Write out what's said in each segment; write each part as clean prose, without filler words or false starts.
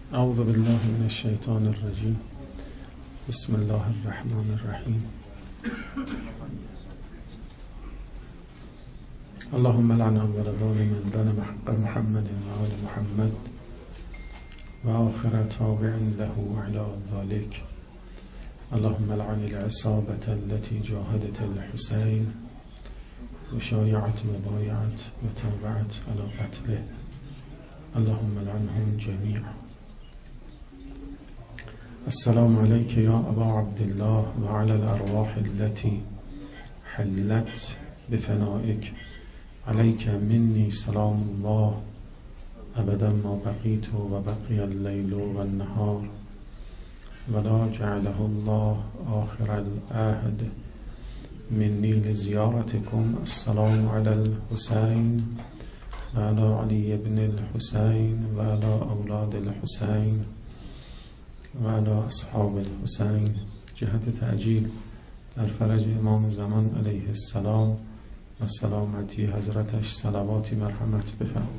اعوذ بالله من الشیطان الرجیم. بسم الله الرحمن الرحیم. اللهم لعن الولدان من ظلم حق محمد وآل محمد وآخر تابع له على ذلك. اللهم لعن العصابة التي جاهدت الحسين وشايعت وبايعت وتابعت على قتله. اللهم لعنهم جميعا. السلام عليك يا أبا عبد الله وعلى الأرواح التي حلت بفنائك. عليك مني سلام الله أبدا ما بقيت وبقي الليل والنهار ولا جعله الله آخر العهد مني لزيارتكم. السلام على الحسين وعلى علي بن الحسين وعلى أولاد الحسين وعلى اصحاب الحسین. جهت تعجیل در فرج امام زمان علیه السلام و سلامتی حضرتش صلواتی مرحمت بفرمایید.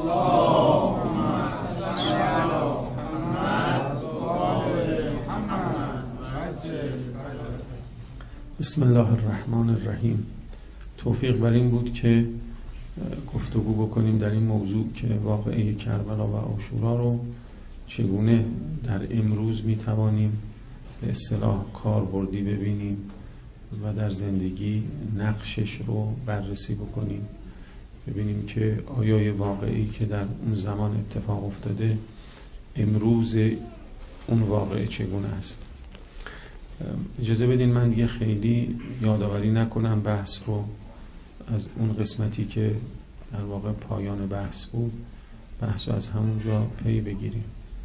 بسم الله الرحمن الرحیم. توفیق بر این بود که گفتگو بکنیم در این موضوع که واقعه کربلا و عاشورا رو چگونه در امروز میتوانیم به اصطلاح کاربردی ببینیم و در زندگی نقشش رو بررسی بکنیم، ببینیم که آیا واقعی که در اون زمان اتفاق افتاده امروز اون واقعه چگونه است. اجازه بدین من دیگه خیلی یادآوری نکنم بحث رو از اون قسمتی که در واقع پایان بحث بود، بحث رو از همونجا پی بگیریم.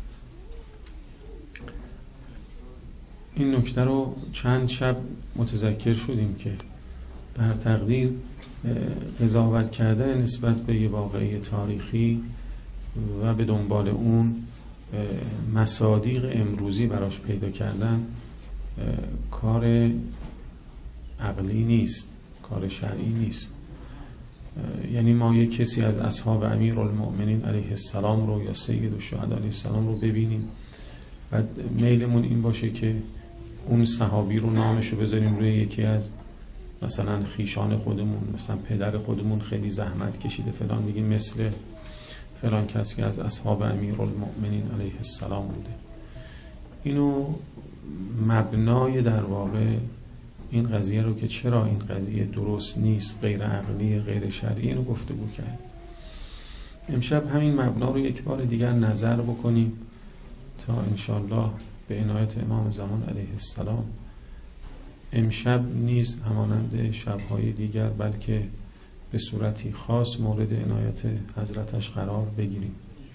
این نکته رو چند شب متذکر شدیم که به هر تقدیر قضاوت کردن نسبت به یه واقعه تاریخی و به دنبال اون مصادیق امروزی براش پیدا کردن کار عقلی نیست، کار شرعی نیست. یعنی ما یک کسی از اصحاب امیرالمؤمنین علیه السلام رو یا سید الشهدا علیه السلام رو ببینیم و میلمون این باشه که اون صحابی رو نامشو بذاریم روی یکی از مثلا خیشان خودمون، مثلا پدر خودمون خیلی زحمت کشیده فلان، بگیم مثل فلان کسی که از اصحاب امیرالمؤمنین علیه السلام بوده. اینو مبنای در واقع این قضیه رو که چرا این قضیه درست نیست، غیر عقلی، غیر شرعی، اینو گفتگو کرد. امشب همین مبنا رو یک بار دیگر نظر بکنیم تا انشالله به عنایت امام زمان علیه السلام امشب نیز همانند شبهای دیگر بلکه به صورتی خاص مورد عنایت حضرتش قرار بگیریم.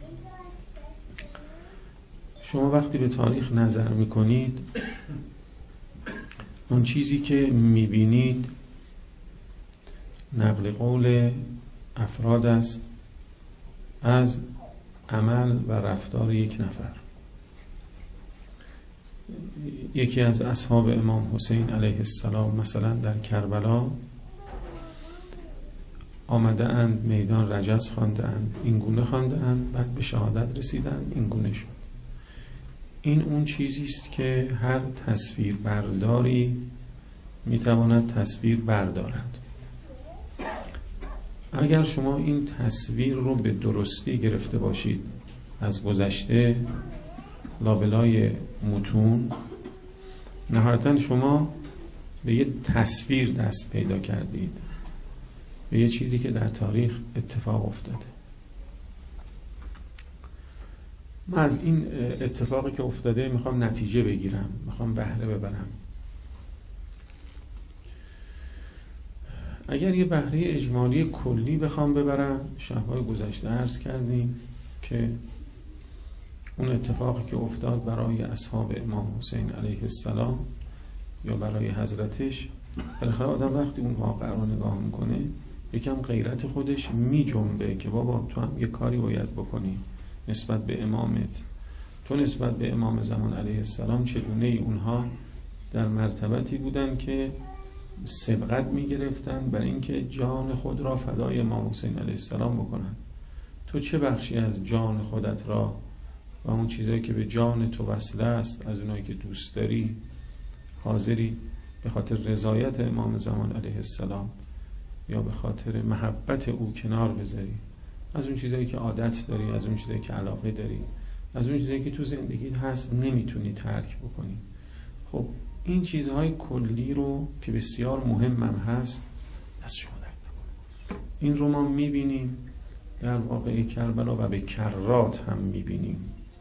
شما وقتی به تاریخ نظر میکنید اون چیزی که میبینید نقل قول افراد است از عمل و رفتار یک نفر. یکی از اصحاب امام حسین علیه السلام مثلا در کربلا آمده اند میدان رجز خوانده اند، این گونه خوانده اند، بعد به شهادت رسیدند، این گونه شد. این اون چیزی است که هر تصویر برداری میتواند تصویر بردارد. اگر شما این تصویر رو به درستی گرفته باشید از گذشته لابلای متون، نهایتاً شما به یه تصویر دست پیدا کردید، به یه چیزی که در تاریخ اتفاق افتاده. من از این اتفاقی که افتاده میخوام نتیجه بگیرم، میخوام بهره ببرم. اگر یه بهره اجمالی کلی بخوام ببرم، شب‌های گذشته عرض کردیم که اون اتفاقی که افتاد برای اصحاب امام حسین علیه السلام یا برای حضرتش، بالاخره آدم وقتی اون واقعه رو نگاه میکنه یکم غیرت خودش میجنبه که بابا تو هم یه کاری باید بکنی نسبت به امامت. تو نسبت به امام زمان علیه السلام چگونه ای اونها در مرتبتی بودن که سبقت میگرفتن برای اینکه جان خود را فدای امام حسین علیه السلام بکنن. تو چه بخشی از جان خودت را و اون چیزایی که به جان تو وصله است، از اونایی که دوست داری حاضری به خاطر رضایت امام زمان علیه السلام یا به خاطر محبت او کنار بذاری، از اون چیزایی که عادت داری، از اون چیزایی که علاقه داری، از اون چیزایی که تو زندگیت هست نمیتونی ترک بکنی. خب این چیزهای کلی رو که بسیار مهمم هست دست شما درد نکنه. این رو ما میبینیم در واقعه کربلا و به کرات هم میبینیم.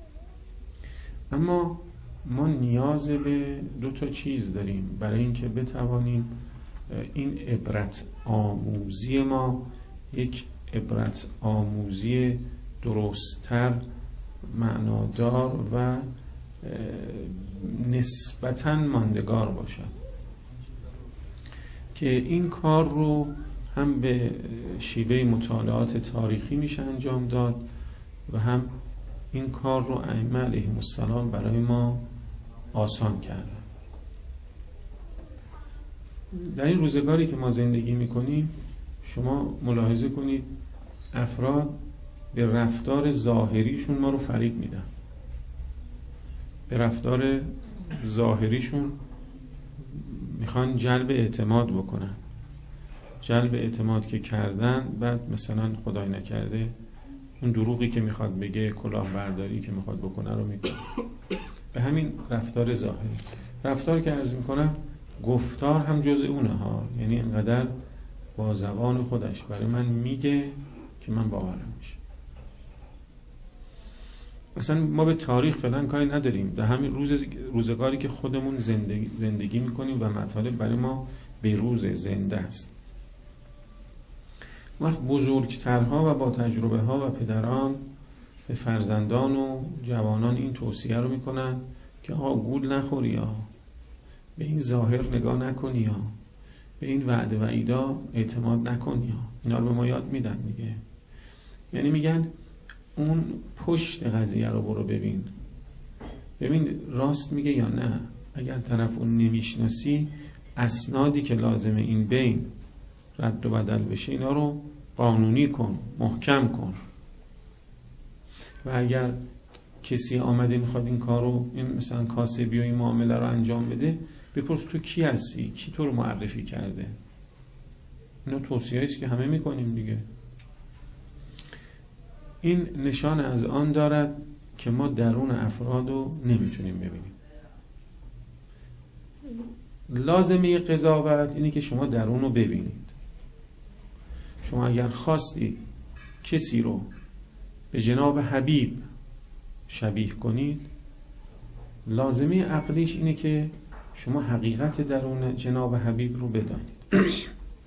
اما ما نیاز به 2 چیز داریم برای اینکه بتوانیم این عبرت آموزی ما یک عبرت آموزی درست‌تر، معنادار و نسبتاً ماندگار باشد، که این کار رو هم به شیوه مطالعات تاریخی میشه انجام داد و هم این کار رو ائمه علیهم السلام برای ما آسان کردن. در این روزگاری که ما زندگی میکنیم شما ملاحظه کنید افراد به رفتار ظاهریشون ما رو فریب میدن، به رفتار ظاهریشون میخوان جلب اعتماد بکنن، جلب اعتماد که کردن بعد مثلا خدای نکرده اون دروغی که میخواد بگه، کلاهبرداری که میخواد بکنه رو میکنه. به همین رفتار ظاهری، رفتار که عرض میکنم گفتار هم جز اونه ها، یعنی اینقدر با زبان خودش برای من میگه که من باورم میشه. مثلا ما به تاریخ فعلا کاری نداریم، در همین روزگاری که خودمون زندگی میکنیم و مطالب برای ما به روز زنده است. وقت بزرگترها و با تجربه ها و پدران به فرزندان و جوانان این توصیه رو میکنن که آقا گول نخوری، یا به این ظاهر نگاه نکنی، یا به این وعده وعیدا اعتماد نکنی. اینا رو به ما یاد میدن دیگه. یعنی میگن اون پشت قضیه رو برو ببین راست میگه یا نه. اگر طرف اون نمیشناسی، اسنادی که لازمه این بین رد و بدل بشه اینا رو قانونی کن، محکم کن. و اگر کسی آمده میخواد این کارو، این مثلا کاسبی و این معامله رو انجام بده، بپرس تو کی هستی، کی تو رو معرفی کرده. اینا توصیه‌ای است که همه میکنیم دیگه. این نشان از آن دارد که ما درون افراد رو نمیتونیم ببینیم. لازمه قضاوت اینه که شما درون رو ببینید. شما اگر خواستی کسی رو به جناب حبیب شبیه کنید، لازمه عقلیش اینه که شما حقیقت درون جناب حبیب رو بدانید.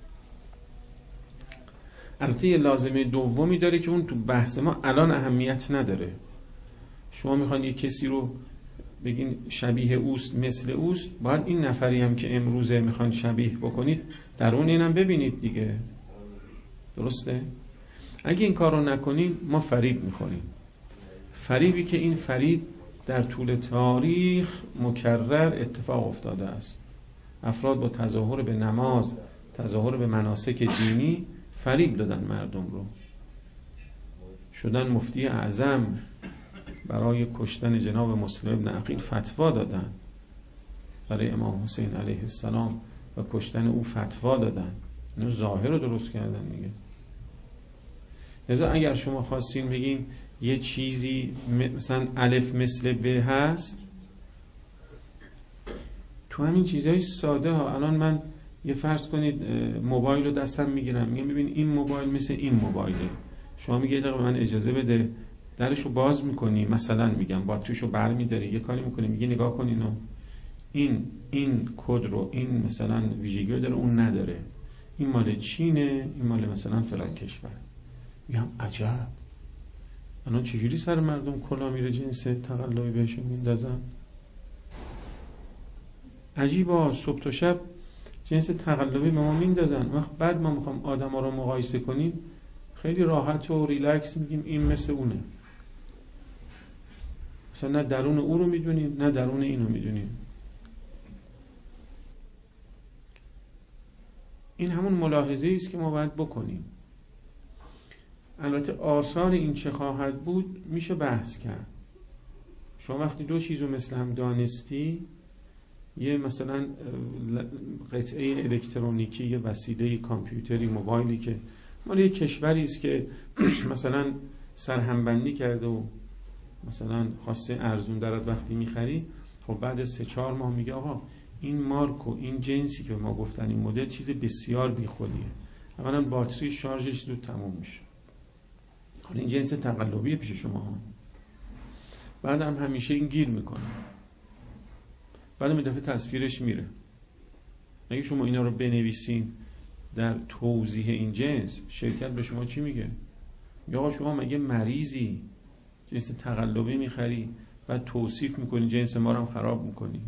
البته یه لازمه دومی داره که اون تو بحث ما الان اهمیت نداره. شما میخوان یه کسی رو بگین شبیه اوست، مثل اوست، باید این نفری هم که امروزه میخوان شبیه بکنید درون اینم ببینید دیگه. درسته؟ اگه این کار رو نکنیم ما فریب میخوریم. فریبی که این فریب در طول تاریخ مکرر اتفاق افتاده است. افراد با تظاهر به نماز، تظاهر به مناسک دینی فریب دادن مردم رو. شدن مفتی اعظم، برای کشتن جناب مسلم ابن عقیل فتوا دادن، برای امام حسین علیه السلام و کشتن او فتوا دادن. اینو ظاهر رو درست کردن دیگه. لذا اگر شما خواستین بگین یه چیزی مثلا الف مثل ب هست، تو همین چیزهای ساده ها. الان من یه فرض کنید موبایل رو دستم میگیرم، میگم ببین این موبایل مثل این موبایله. شما میگه دقیقا من اجازه بده، درشو باز میکنی، مثلا میگم باتریشو بر میداری، یه کاری میکنی، میگه نگاه کن اینو، این کد رو، این مثلا ویژگی رو داره، اون نداره، این مال چینه، این مال مثلا فلان کشور. میگم عجب، الان چجوری سر مردم کلا میره جنس تقلبی بهشون میندازن؟ عجیبا، صبح تا شب جنس تقلبی به ما میندازن. وقت بعد ما میخوام آدم ها رو مقایسه کنیم، خیلی راحت و ریلکس میگیم این مثل اونه. مثلا نه درون او رو میدونیم نه درون اینو میدونیم. این همون ملاحظه است که ما باید بکنیم. البته آثار این چه خواهد بود میشه بحث کرد. شما وقتی دو چیزو مثل هم دانستی، یه مثلا قطعه الکترونیکی، یه وسیله کامپیوتری، موبایلی که مال یه کشوری است که مثلا سرهمبندی کرده و مثلا خواسته ارزون درت وقتی میخری، خب بعد 3-4 ماه میگه آقا این مارک و این جنسی که به ما گفتن این مدل چیز بسیار بیخودیه. اولا باتری شارژش زود تموم میشه، حالا این جنس تقلبیه پیش شما ها. بعد هم همیشه این گیر میکنه، بعد این دفعه تصویرش میره. اگه شما اینا رو بنویسین در توضیح این جنس، شرکت به شما چی میگه؟ یا آقا شما مگه مریضی جنس تقلبی میخری بعد توصیف میکنی جنس ما رو هم خراب میکنی؟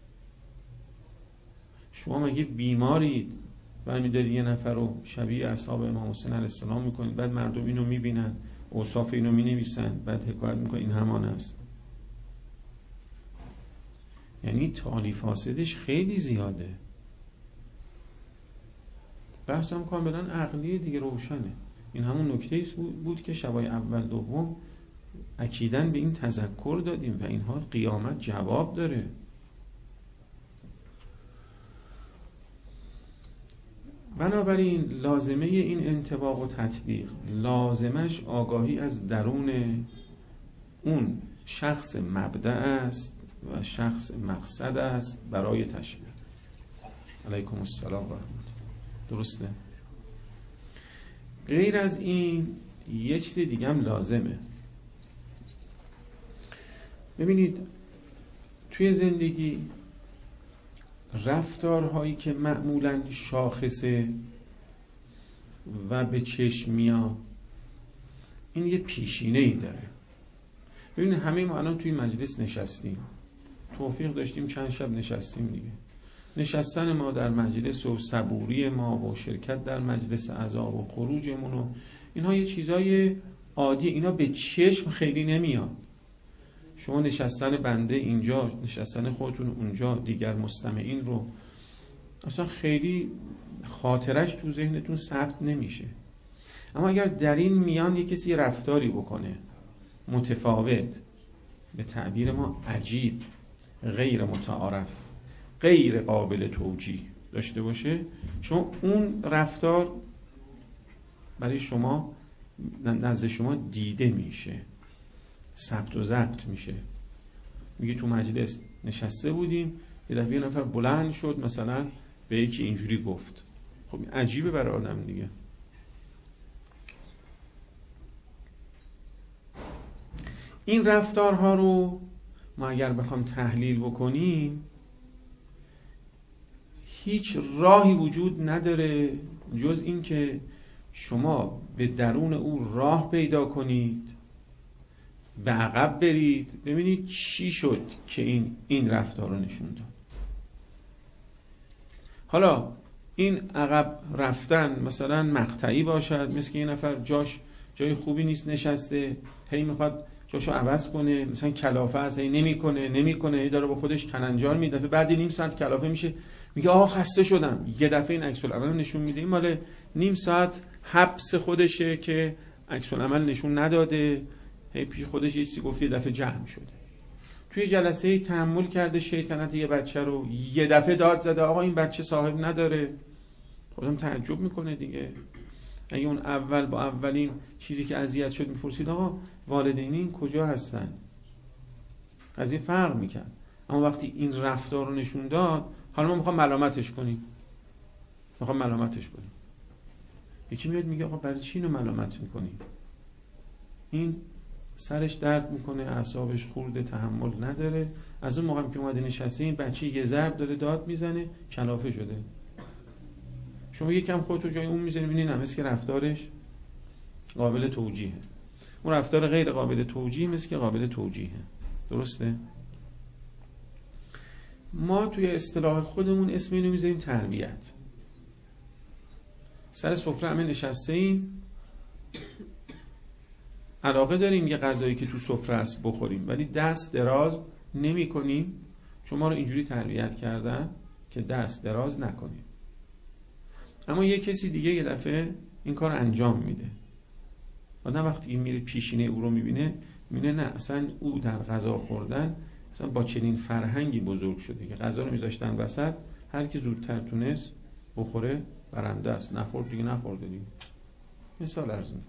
شما مگه بیمارید برمی‌داری یه نفر رو شبیه اصحاب امام حسین علیه السلام میکنید، بعد مردم اینو میبینن، اوصاف اینو مینویسن، بعد حکایت میکنن این همان است. یعنی تالی فاسدش خیلی زیاده. بحث هم کاملا عقلیه دیگه، روشنه. این همون نکته بود که شبای اول دوم اکیداً به این تذکر دادیم و اینها قیامت جواب داره. بنابراین لازمه این انطباق و تطبیق، لازمش آگاهی از درون اون شخص مبدأ است و شخص مقصد است برای تشبیه. علیکم السلام و رحمت. درسته؟ غیر از این یه چیز دیگه هم لازمه. ببینید توی زندگی رفتارهایی که معمولاً شاخصه و به چشم میاد، این یه پیشینه‌ای داره. ببینید همه ما الان توی مجلس نشستیم، توفیق داشتیم چند شب نشستیم دیگه. نشستن ما در مجلس و صبوری ما و شرکت در مجلس اعضا و خروجمون و اینها یه چیزای عادی، اینا به چشم خیلی نمیاد. شما نشستن بنده اینجا، نشستن خودتون اونجا، دیگر مستمعین رو اصلا خیلی خاطرش تو ذهنتون ثبت نمیشه. اما اگر در این میان یک کسی رفتاری بکنه متفاوت، به تعبیر ما عجیب، غیر متعارف، غیر قابل توجیه داشته باشه، چون اون رفتار برای شما نزد شما دیده میشه، ثبت و ضبط میشه. میگه تو مجلس نشسته بودیم، یه دفعه یه نفر بلند شد مثلا به یکی اینجوری گفت. خب عجیبه برای آدم دیگه. این رفتارها رو ما اگر بخوام تحلیل بکنیم، هیچ راهی وجود نداره جز این که شما به درون او راه پیدا کنید، به عقب برید، ببینید چی شد که این رفتار رو نشون داد. حالا این عقب رفتن مثلا مقطعی باشد، مثل که یه نفر جای خوبی نیست نشسته، هی میخواد جاشو عوض کنه، مثلا کلافه است، هی نمیکنه، هی داره با خودش کلنجار میدفه، بعد نیم ساعت کلافه میشه، میگه آه خسته شدم، یه دفعه این عکس العمل نشون میده. این مال نیم ساعت حبس خودشه که عکس العمل نشون نداده، هی پیش خودش یه چیزی گفته، یه دفعه جمع شده. توی جلسه تحمل کرده شیطنت یه بچه رو، یه دفعه داد زده آقا این بچه صاحب نداره. خودم تعجب میکنه دیگه. اگه اون اول با اولین چیزی که اذیت شد میپرسید آقا والدینین کجا هستن، قضیه فرق میکرد. اما وقتی این رفتار رو نشون داد، حالا ما میخوام ملامتش کنیم. یکی میاد میگه آقا برای چی اینو ملامت میکنی؟ این سرش درد میکنه، اعصابش خورده، تحمل نداره. از اون موقعی که اومده نشسته این بچه یه ضرب داره داد میزنه، کلافه شده. شما یکم خودتو جای اون میذاری ببینید نه، مثل که رفتارش قابل توجیهه. اون رفتار غیر قابل توجیه مثل که قابل توجیهه. درسته؟ ما توی اصطلاح خودمون اسم اینو میذاریم تربیت. سر سفره همه نشسته ایم، علاقه داریم یه غذایی که تو سفره است بخوریم، ولی دست دراز نمی کنیم، چون ما رو اینجوری تربیت کردن که دست دراز نکنیم. اما یه کسی دیگه یه دفعه این کار انجام میده. آدم وقتی میره پیشینه او رو میبینه نه اصلا او در غذا خوردن اصلا با چنین فرهنگی بزرگ شده که غذا رو میذاشتن وسط، هر کی زودتر تونست بخوره برنده است، نخورد دیگه نخورده دیگه. مثال عرض میکنم.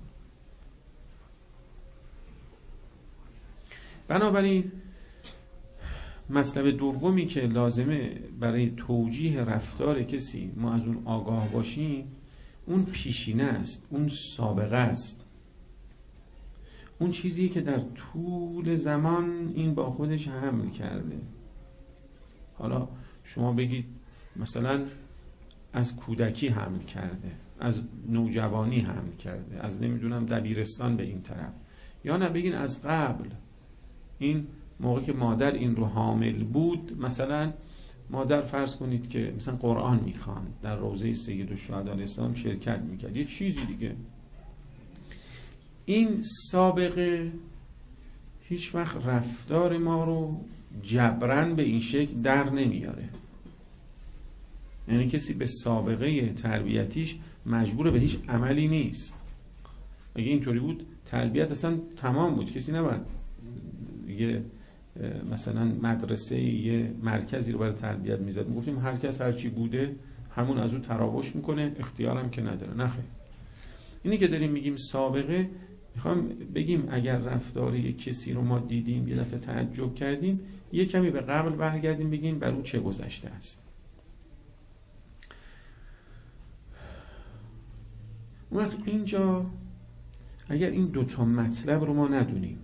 بنابراین مطلب دومی که لازمه برای توجیه رفتار کسی ما از اون آگاه باشیم، اون پیشینه است، اون سابقه است، اون چیزی که در طول زمان این با خودش حمل کرده. حالا شما بگید مثلا از کودکی حمل کرده، از نوجوانی حمل کرده، از نمیدونم دبیرستان به این طرف، یا نه بگین از قبل، این موقع که مادر این رو حامل بود، مثلا مادر فرض کنید که مثلا قرآن میخواند، در روضه سید الشهدا علیه السلام شرکت میکرد، یه چیزی دیگه. این سابقه هیچ وقت رفتار ما رو جبران به این شکل در نمیاره. یعنی کسی به سابقه تربیتیش مجبور به هیچ عملی نیست. اگه اینطوری بود تربیت اصلا تمام بود، کسی نباید یه مثلا مدرسه یه مرکزی رو برای تربیت میزد، میگفتیم هر کس هر چی بوده همون از اون تراوش میکنه، اختیارم که نداره. نخیر. اینی که داریم میگیم سابقه، میخوام بگیم اگر رفتاری کسی رو ما دیدیم یه دفعه تعجب کردیم، یه کمی به قبل برگردیم بگیم بر اون چه گذشته است. وقت اینجا اگر این دوتا مطلب رو ما ندونیم،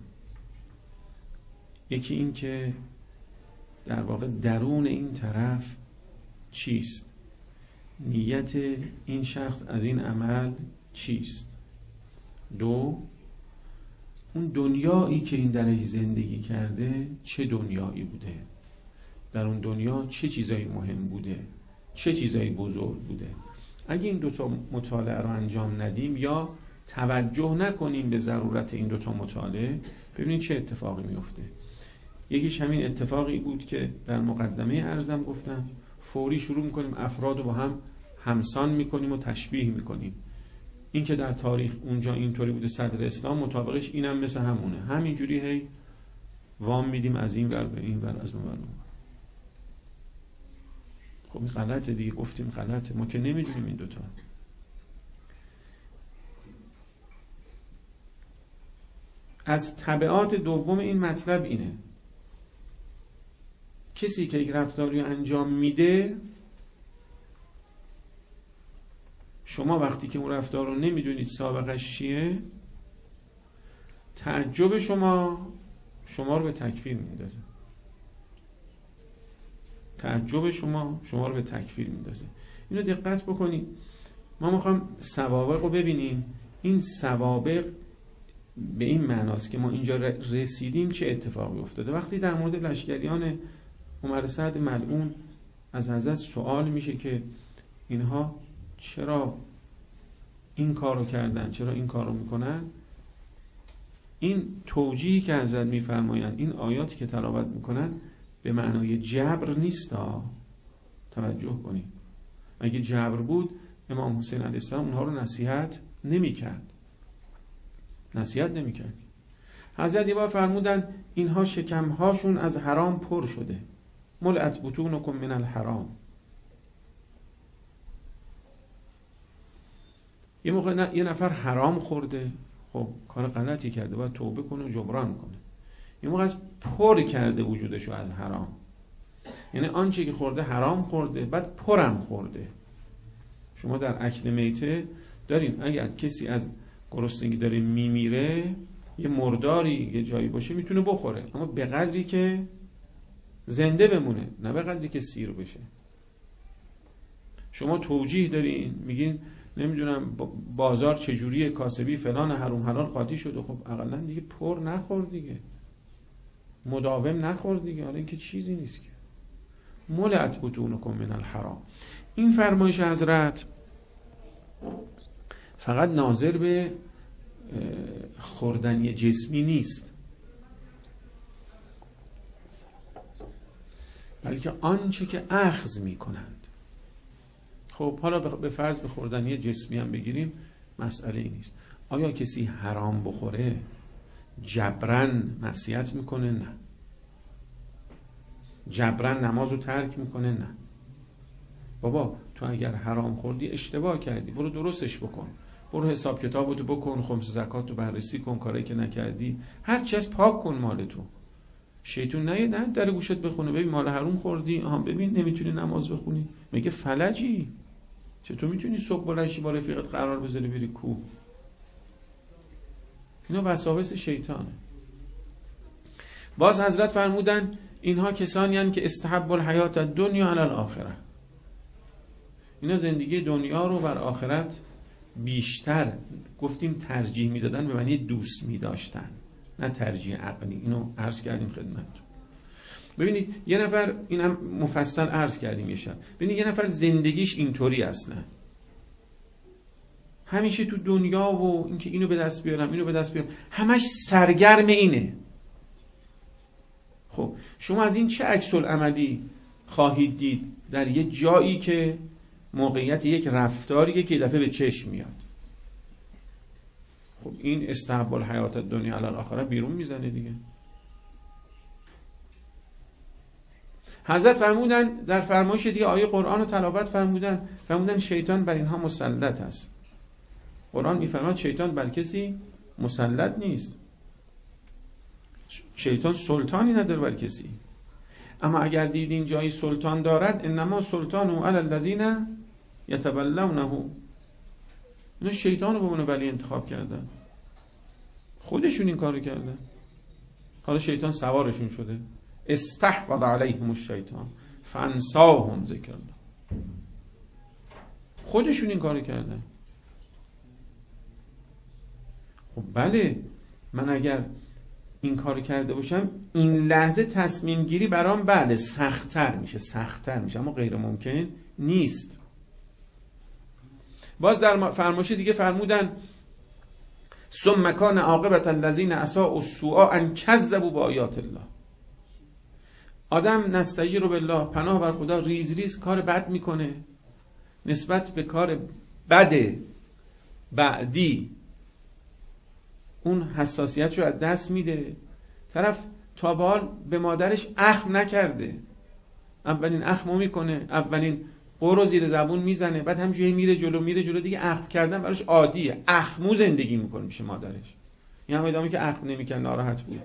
یکی این که در واقع درون این طرف چیست، نیت این شخص از این عمل چیست، دو اون دنیایی که این درش زندگی کرده چه دنیایی بوده، در اون دنیا چه چیزایی مهم بوده، چه چیزایی بزرگ بوده. اگه این دوتا مطالعه رو انجام ندیم یا توجه نکنیم به ضرورت این دوتا مطالعه، ببینید چه اتفاقی میفته. یکیش همین اتفاقی بود که در مقدمه عرضم گفتم، فوری شروع میکنیم افراد رو با هم همسان میکنیم و تشبیه میکنیم. این که در تاریخ اونجا اینطوری بوده صدر اسلام مطابقش اینم مثل همونه، همینجوری هی وام میدیم از این ور به این ور، از اون ور. خب این غلطه دیگه، گفتیم غلطه، ما که نمیدونیم این دوتا. از تبعات دوم این مطلب اینه، کسی که یک رفتاری انجام میده، شما وقتی که اون رفتار رو نمیدونید سابقش چیه، تعجب شما رو به تکفیر میندازه. تعجب شما رو به تکفیر میندازه. اینو دقت بکنید. ما میخوام سوابق رو ببینیم. این سوابق به این معناست که ما اینجا رسیدیم چه اتفاقی افتاده. وقتی در مورد لشکریان عمر سعد ملعون از حضرت سوال میشه که اینها چرا این کارو کردن، چرا این کارو میکنن، این توجیهی که حضرت میفرمایند، این آیاتی که تلاوت میکنن به معنای جبر نیست. توجه کنید. اگه جبر بود امام حسین علیه السلام اونها رو نصیحت نمیکرد. حضرت یه بار فرمودن اینها شکمهاشون از حرام پر شده، ملئت بطونکم من الحرام. یه موقع یه نفر حرام خورده، خب کار غلطی کرده، باید توبه کنه و جبران کنه. یه موقع از پر کرده وجودشو از حرام، یعنی آنچه که خورده حرام خورده، بعد پرم خورده. شما در اکل میته دارین، اگر کسی از گرسنگی داره میمیره، یه مرداری یه جایی باشه میتونه بخوره، اما به قدری که زنده بمونه، نه به قدری که سیر بشه. شما توجیه دارین، میگین نمیدونم بازار چجوریه، کاسبی فلان حروم حلال قاطی شده. خب اقلا دیگه پر نخور دیگه، مداوم نخور دیگه. حالا این که چیزی نیست که ملئت بطونکم من الحرام. این فرمایش حضرت فقط ناظر به خوردنی جسمی نیست، بلکه آنچه که اخذ می کنند. خب حالا به فرض به خوردنی جسمی هم بگیریم مسئله ای نیست. آیا کسی حرام بخوره جبران معصیت میکنه؟ نه. جبران نمازو ترک میکنه؟ نه. بابا تو اگر حرام خوردی اشتباه کردی، برو درستش بکن، برو حساب کتابتو بکن، خمس زکاتو بررسی کن، کاری که نکردی هر چی از پاک کن مال تو. شیطون نه در گوشت بخونه ببین مال حرام خوردی، آها ببین نمیتونی نماز بخونی، میگه فلجی، چطور میتونی صبح بلنشی با رفیقت قرار بذاری بری کوه؟ اینا وساوس شیطانه. باز حضرت فرمودن اینها کسانی هستند که استحب الحیات الدنیا علی الاخره، اینا زندگی دنیا رو بر آخرت بیشتر، گفتیم ترجیح میدادن به معنی دوست میداشتن، نه ترجیح عقلی. اینو عرض کردیم خدمتتون. ببینید یه نفر، اینم مفصل عرض کردیم یه شب، ببینید یه نفر زندگیش اینطوری اصلا همیشه تو دنیا و اینکه اینو به دست بیارم اینو به دست بیارم، همش سرگرم اینه. خب شما از این چه عکس العملی خواهید دید در یه جایی که موقعیت یک رفتاریه که دفعه به چشم میاد؟ خب این استحب الحیات الدنیا علی الاخره بیرون میزنه دیگه. حضرت فرمودن در فرمایش دیگه آیه قرآن رو تلاوت فرمودن شیطان بر اینها مسلط است. قرآن میفرماد شیطان بر کسی مسلط نیست، شیطان سلطانی نداره بر کسی. اما اگر دیدین جایی سلطان دارد، انما سلطانه علی الذین یتولونه، اینا شیطان رو به عنوان ولی انتخاب کردن، خودشون این کارو کردن، حالا شیطان سوارشون شده. استحوذ علیهم الشیطان فانساهم ذکر الله، خودشون این کارو کردن. خب بله، من اگر این کارو کرده باشم این لحظه تصمیم گیری برام بله سخت‌تر میشه، اما غیر ممکن نیست. باز در فرمایش دیگه فرمودن ثم کان عاقبة الذین اساءوا السوء ان کذبوا بآیات الله. آدم نستجیر بالله، پناه بر خدا، ریز ریز کار بد میکنه، نسبت به کار بد بعدی اون حساسیت رو از دست میده. طرف تا به حال به مادرش اخم نکرده، اولین اخمو میکنه، اولین قرو زیر زبون میزنه، بعد همجوری میره جلو دیگه اخم کردن براش عادیه، اخمو زندگی میکنه میشه مادرش. این هم ادامه که اخم نمیکن ناراحت بود.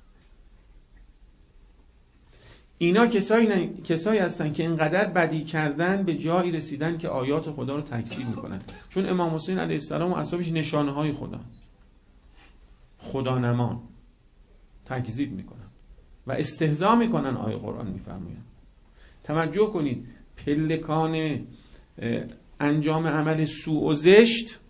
اینا کسایی هستن که اینقدر بدی کردن به جایی رسیدن که آیات خدا رو تکذیب میکنن. چون امام حسین علیه السلام و اصحابش نشانه های خدا نمان تکذیب میکنن و استهزا میکنن. آیه قرآن میفرماید توجه کنید، پلکان انجام عمل سوء و زشت،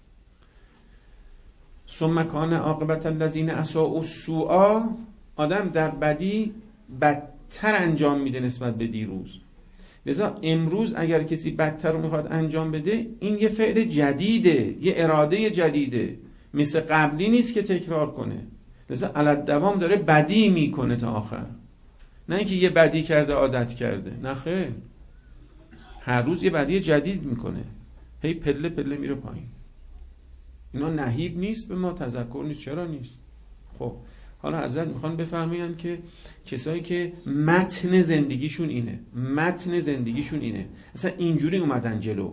ثم کان عاقبة الذین اساءوا السوء، آدم در بدی بدتر انجام میده نسبت به دیروز. لذا امروز اگر کسی بدتر رو میخواد انجام بده، این یه فعل جدیده، یه اراده جدیده، مثل قبلی نیست که تکرار کنه. لذا علت دوام داره بدی میکنه تا آخر، نه اینکه یه بدی کرده عادت کرده، نه خیر، هر روز یه بدی جدید میکنه، هی پله پله میره پایین. اینا نهیب نیست به ما، تذکر نیست. چرا نیست؟ خب حالا حضرت میخوان بفرمایند که کسایی که متن زندگیشون اینه، اصلا اینجوری اومدن جلو،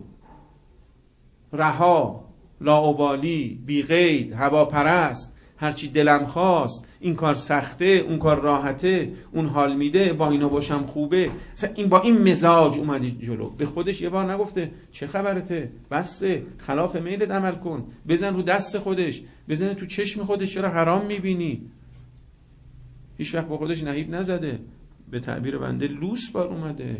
رها، لاابالی، بی قید، هواپرست، هرچی دلم خواست، این کار سخته، اون کار راحته، اون حال میده، با اینا باشم خوبه، اصلا این با این مزاج اومدی جلو. به خودش یه بار نگفته چه خبرته، بسه، خلاف میلت عمل کن، بزن رو دست خودش، بزن تو چشم خودش، چرا حرام میبینی؟ هیچ وقت با خودش نهیب نزده، به تعبیر بنده لوس بار اومده.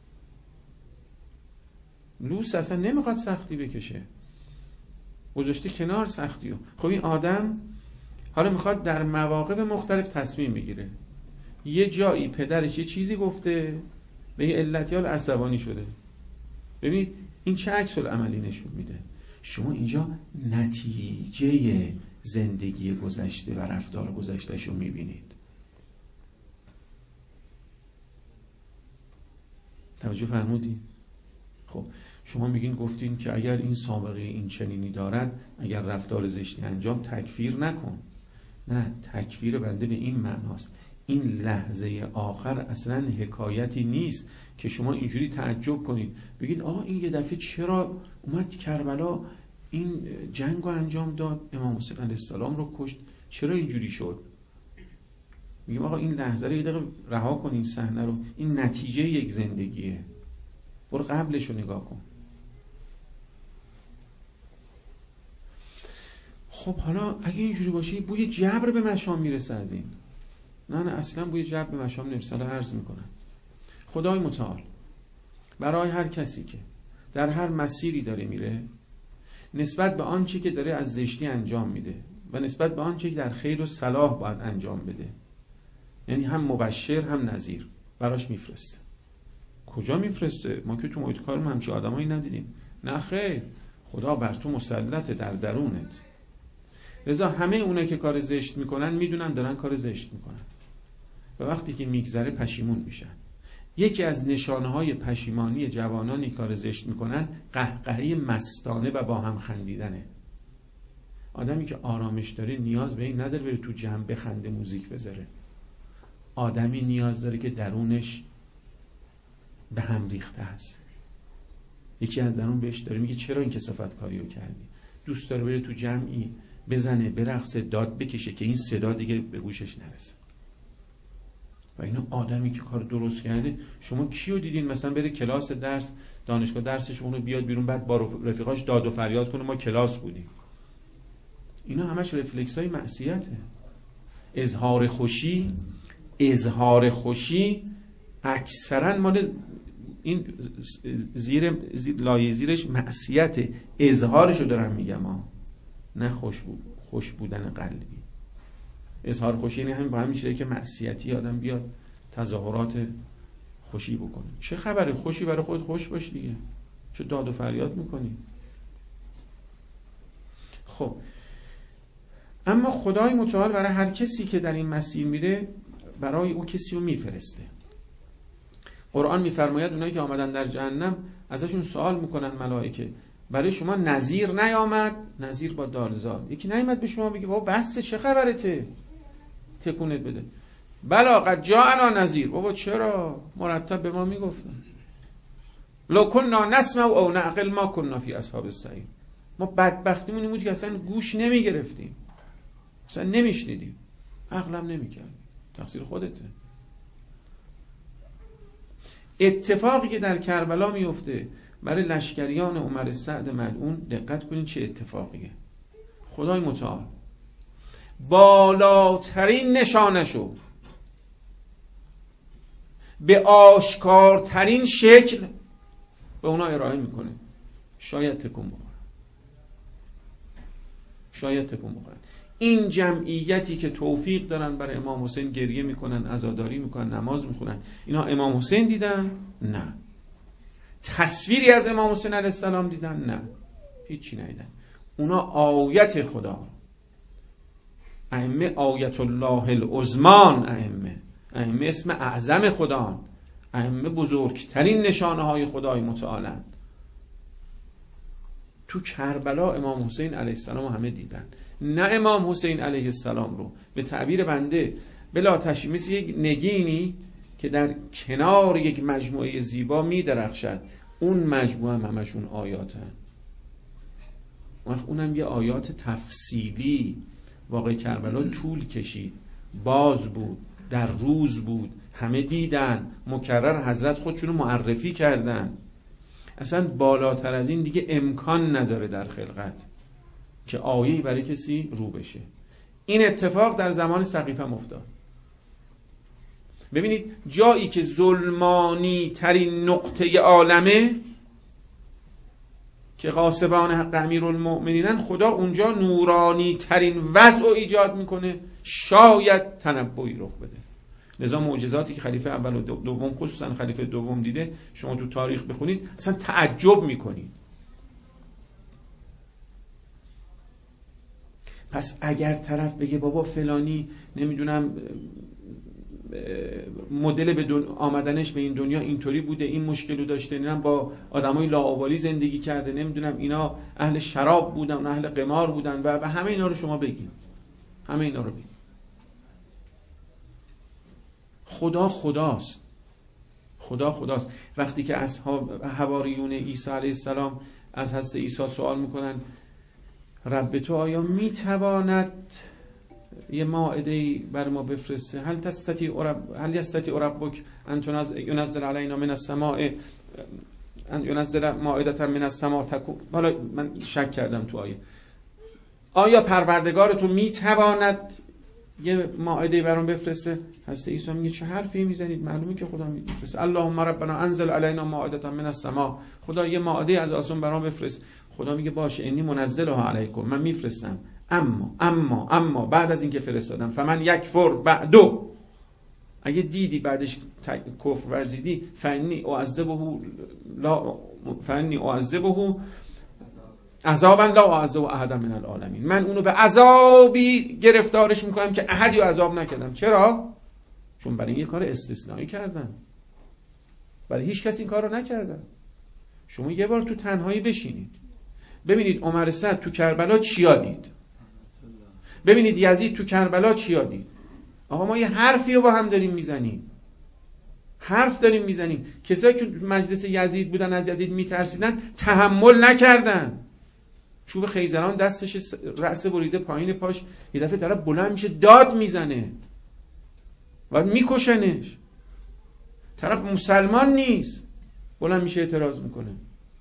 لوس اصلا نمیخواد سختی بکشه، گذاشته کنار سختیو. خب این آدم حالا میخواد در مواقف مختلف تصمیم بگیره. یه جایی پدرش یه چیزی گفته، به یه علتی حال عصبانی شده. ببینید این چه عکس العملی نشون میده. شما اینجا نتیجه زندگی گذشته و رفتار گذشتهش رو میبینید. توجه فرمودی؟ خب شما میگین گفتین که اگر این سابقه این چنینی دارد، اگر رفتار زشتی انجام، تکفیر نکن. نه، تکفیر بنده به این معناست، این لحظه آخر اصلا حکایتی نیست که شما اینجوری تعجب کنید بگید آقا این یه دفعه چرا اومد کربلا این جنگ رو انجام داد، امام حسین علیه السلام رو کشت، چرا اینجوری شد؟ میگم آقا این لحظه رو یه دقیقه رها کن، این صحنه رو، این نتیجه یک زندگیه، برو قبلش رو نگاه کن. خب حالا اگه اینجوری باشه بوی جبر به مشام میرسه از این. نه اصلا بوی جبر به مشام نمیرسه. حالا عرض میکنم خدای متعال برای هر کسی که در هر مسیری داره میره، نسبت به آنچه که داره از زشتی انجام میده و نسبت به آنچه که در خیر و صلاح باید انجام بده، یعنی هم مبشر هم نذیر، براش میفرسته. کجا میفرسته؟ ما که تو محیط کارمون همچین آدمایی ندیدیم. نه خیر، خدا بر تو مسلطه، در درونت. لذا همه اونه که کار زشت میکنن میدونن دارن کار زشت میکنن و وقتی که میگذره پشیمون میشن. یکی از نشانه‌های پشیمانی جوانانی کار زشت میکنن قهقهه مستانه و با هم خندیدنه. آدمی که آرامش داره نیاز به این نداره بره تو جمع بخنده موزیک بذاره. آدمی نیاز داره که درونش به هم ریخته است. یکی از درون بهش داره میگه چرا این کثافت کاریو کردی؟ دوست داره بره تو جمعی بزنه، برقصه، داد بکشه که این صدا دیگه به گوشش نرسه. و اینو آدمی که کار درست کرده، شما کیو دیدین مثلا بره کلاس درس، دانشگاه درسش اونو بیاد بیرون بعد با رفیقاش داد و فریاد کنه ما کلاس بودیم؟ اینا همش رفلکسای معصیته. اظهار خوشی اکثرا مال این لایه زیرش معصیته. اظهارشو دارم میگم نه خوش بودن قلبی. اظهار خوشی یعنی همین با هم میشه که معصیتی آدم بیاد تظاهرات خوشی بکنه. چه خبره؟ خوشی برای خود خوش باش دیگه، چه داد و فریاد میکنی؟ خب اما خدای متعال برای هر کسی که در این مسیر میره برای او کسی رو میفرسته. قرآن میفرماید اونایی که آمدن در جهنم ازشون سوال میکنن ملائکه برای شما نذیر نیامد؟ نذیر با دالزار. یکی نیامد به شما بگه بابا بسه چه خبرته؟ تکونت بده. بلا قد جاءنا نذیر. بابا چرا؟ مرتب به ما میگفتن لو كنا نسمع او نعقل ما كنا فی اصحاب السعیر. ما بدبختیمون این بود که اصلا گوش نمیگرفتیم، اصلا نمیشنیدیم، عقلم نمیکردیم. تقصیر خودته. اتفاقی که در کربلا میفته برای لشکریان عمر سعد ملعون، دقت کنین چه اتفاقیه. خدای متعال بالاترین نشانشو به آشکارترین شکل به اونا ارائه میکنه. شاید تکون بخورن. این جمعیتی که توفیق دارن برای امام حسین گریه میکنن، عزاداری میکنن، نماز میخونن، اینا امام حسین دیدن؟ نه. تصویری از امام حسین علیه السلام دیدن؟ نه، هیچی ندیدن. اونا آیت خدا، ائمه آیت الله العظمان، ائمه اسم اعظم خدا، ائمه بزرگترین نشانه های خدای متعالن. تو کربلا امام حسین علیه السلام همه دیدن، نه امام حسین علیه السلام رو. به تعبیر بنده بلا تشبیه مثل یک نگینی که در کنار یک مجموعه زیبا می درخشد، اون مجموعه هم همشون آیاتن. اونم یه آیات تفصیلی. واقع کربلا طول کشید، باز بود، در روز بود، همه دیدن، مکرر حضرت خودشونو معرفی کردن. اصلا بالاتر از این دیگه امکان نداره در خلقت که آیه‌ای برای کسی رو بشه. این اتفاق در زمان سقیفه افتاد. ببینید جایی که ظلمانی ترین نقطه عالمه که غاصبان حق امیرالمؤمنینن، خدا اونجا نورانی ترین وضع رو ایجاد میکنه، شاید تنبؤی رخ بده. لذا معجزاتی که خلیفه اول و دوم، خصوصا خلیفه دوم دیده، شما تو تاریخ بخونید اصلا تعجب میکنید. پس اگر طرف بگه بابا فلانی نمیدونم مدل به آمدنش به این دنیا اینطوری بوده، این مشکلو داشته، نمیدونم با آدمای لاابالی زندگی کرده، نمیدونم اینا اهل شراب بودن، اهل قمار بودن و همه اینا رو شما بگید، همه اینا رو بگید. خدا خداست. خدا خداست. وقتی که اصحاب حواریون عیسی علیه السلام از حضرت عیسی سوال میکنن رب تو آیا میتواند یه مائده بر ما بفرسته؟ هل یستطیع ربک ان ينزل علینا من السماء ان ينزل مائده من السماء تکون. حالا من شک کردم تو آیا پروردگار تو میتواند یه مائده برام بفرسته؟ حضرت عیسی میگه چه حرفی میزنید؟ معلومه که خدا میفرسته. اللهم ربنا انزل علینا مائده من السماء. خدا یه مائده از آسمان برام بفرست. خدا میگه باشه انی منزلها علیکم، من میفرستم، اما بعد از اینکه فرستادم فمن یکفر بعدو، اگه دیدی بعدش کفر ورزیدی، فانی اعذبه عذابا لا اعذب احدا من العالمین، من اونو به عذابی گرفتارش میکنم که احدی رو عذاب نکردم. چرا؟ چون برای یه کار استثنایی کردم، برای هیچ کس این کار رو نکردم. شما یه بار تو تنهایی بشینید ببینید عمر سعد تو کربلا چیا دید، ببینید یزید تو کربلا چیا دید. آقا ما یه حرفی رو با هم داریم میزنیم، حرف داریم میزنیم. کسایی که مجلس یزید بودن از یزید میترسیدن تحمل نکردن. چوب خیزران دستش، رأس بریده پایین پاش، یه دفعه طرف بلند میشه داد میزنه و میکشنش. طرف مسلمان نیست، بلند میشه اعتراض میکنه.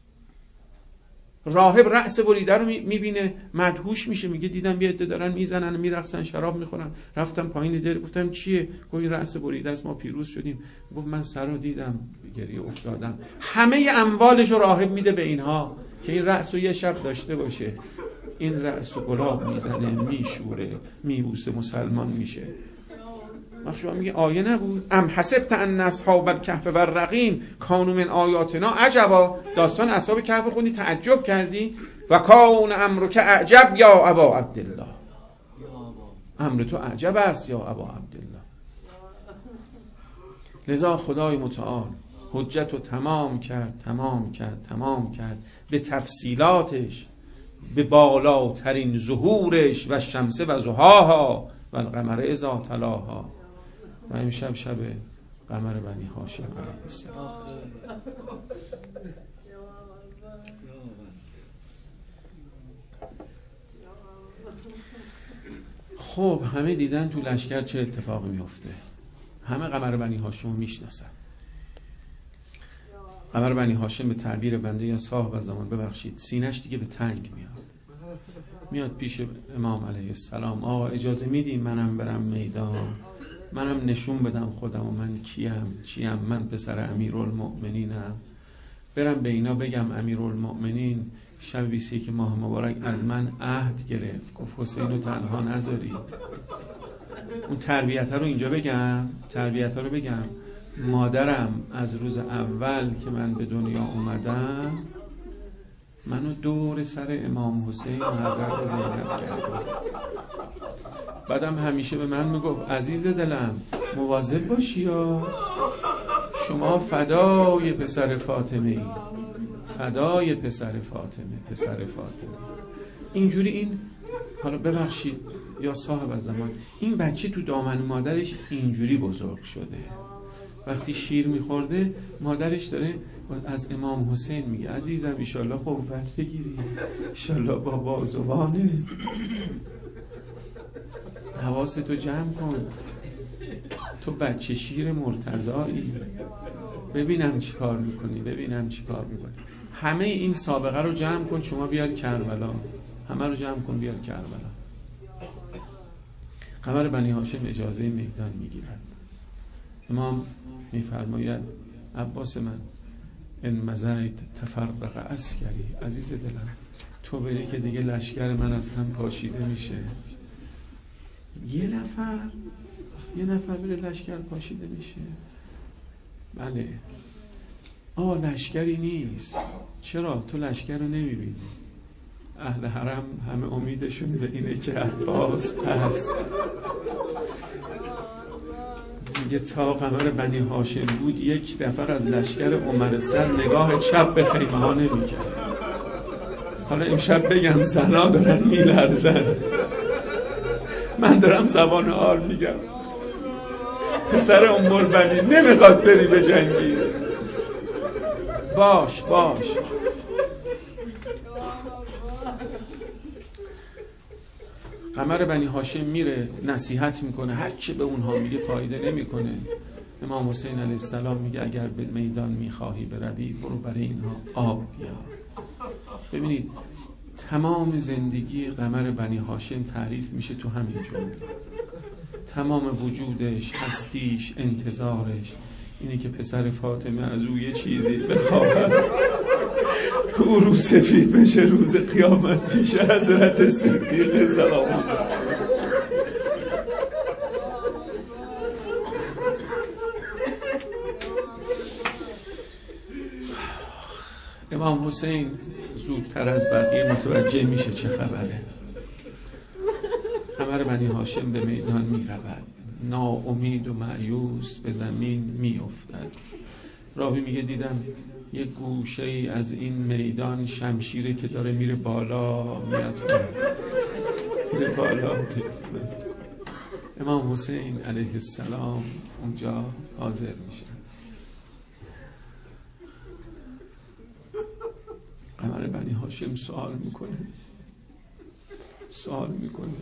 راهب رأس بریده رو میبینه مدهوش میشه، میگه دیدم یه عده دارن میزنن میرقصن شراب میخورن، رفتم پایین در گفتم چیه؟ گفت این رأس بریده است، ما پیروز شدیم. گفت من سر رو دیدم گریه افتادم. همه اموالش رو راهب میده به اینها که این رأس رو یه شب داشته باشه. این رأس رو گلاب میزنه، میشوره، میبوسه، مسلمان میشه. شما میگه آیه نبود؟ ام حسبت ان اصحاب الکهف والرقیم کانوا من آیاتنا عجبا. داستان اصحاب کهف خوندی تعجب کردی؟ و کان امرک اعجب یا ابا عبدالله، امر تو عجب است یا ابا عبدالله. لذا خدای متعال حجت رو تمام کرد به تفصیلاتش، به بالاترین ظهورش و الشمس و ضحاها و القمر اذا تلاها. و امشب شب قمر بنی هاشم علیه السلام. خب همه دیدن تو لشکر چه اتفاقی میفته، همه قمر بنی هاشم رو میشناسن. قمر بنی هاشم به تعبیر بنده یا صاحب زمان ببخشید سینش دیگه به تنگ میاد پیش امام علیه السلام. آقا اجازه میدیم منم برم میدان، منم نشون بدم خودم و من چیم، من پسر امیرالمؤمنینم، برم به اینا بگم امیرالمؤمنین شب 21 ماه مبارک از من عهد گرفت، گفت حسین رو تنها نذاری. اون تربیت رو اینجا بگم، تربیت رو بگم. مادرم از روز اول که من به دنیا اومدم منو دور سر امام حسین و حضرت زینب کرد. بعدم همیشه به من میگفت عزیز دلم مواظب باشی یا شما فدای پسر فاطمه ای، فدای پسر فاطمه. اینجوری این حالا ببخشید یا صاحب از زمان، این بچه تو دامن مادرش اینجوری بزرگ شده. وقتی شیر میخورده مادرش داره از امام حسین میگه عزیزم ایشالله قوت بگیری، ایشالله با بازوانت حواستو جمع کن، تو بچه شیر مرتضایی، ببینم چی کار میکنی. همه این سابقه رو جمع کن، شما بیار کربلا، همه رو جمع کن بیار کربلا. قمر بنی هاشم اجازه میدان میگیرد. امام میفرماید عباس من ان مزید تفرق عسکری، عزیز دلم تو بری که دیگه لشکر من از هم پاشیده میشه. یه نفر بره لشکر پاشیده میشه؟ بله. لشکری نیست. چرا؟ تو لشکر رو نمیبینی. اهل حرم همه امیدشون به اینه که عباس هست. میگه تا قمر بنی هاشم بود یک دفعه از لشکر عمر سر نگاه چپ به خیمه ها نمی‌کرد. حالا امشب بگم زنا دارن میلرزن، من دارم زبان حال میگم. پسر ام البنین نمیخواد بری به جنگی. باش قمر بنی هاشم میره نصیحت میکنه، هرچی به اونها میگه فایده نمیکنه. امام حسین علیه السلام میگه اگر به میدان میخواهی بروی برو برای اینها آب بیار. ببینید تمام زندگی قمر بنی هاشم تعریف میشه تو همین جمله. تمام وجودش، هستیش، انتظارش اینه که پسر فاطمه از او یه چیزی بخواهد، او رو سفید بشه روز قیامت پیش حضرت صدیق سلام الله. امام حسین زودتر از بقیه متوجه میشه چه خبره. قمر بنی هاشم به میدان میرود، ناامید و مایوس به زمین میافتد. راوی میگه دیدم یک گوشه ای از این میدان شمشیره که داره میره بالا میاد میره بالا میاد. امام حسین علیه السلام اونجا حاضر میشه. قمر بنی هاشم سوال میکنه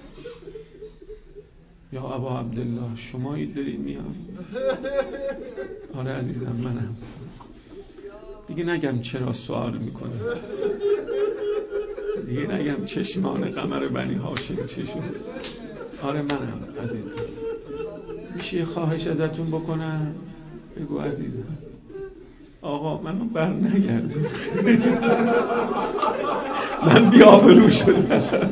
یا ابا عبدالله شمایی دارید میاد؟ آره عزیزم منم. دیگه نگم چرا سوال میکنه، دیگه نگم چشمان قمر بنی هاشم چه شد. آره منم عزیزم. میشه یه خواهش ازتون بکنم؟ بگو عزیزم. آقا منو بر نگردون، من بی‌آبرو شدم.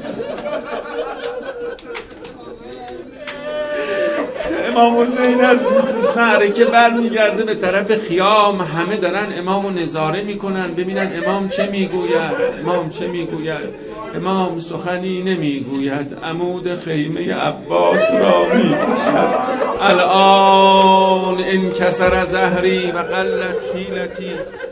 امام حسین از معرکه بر میگرده به طرف خیام، همه دارن امامو نظاره میکنن ببینن امام چه میگوید. امام سخنی نمیگوید، عمود خیمه عباس را میکشد. الان انکسر ظهری و قلت حیلتی.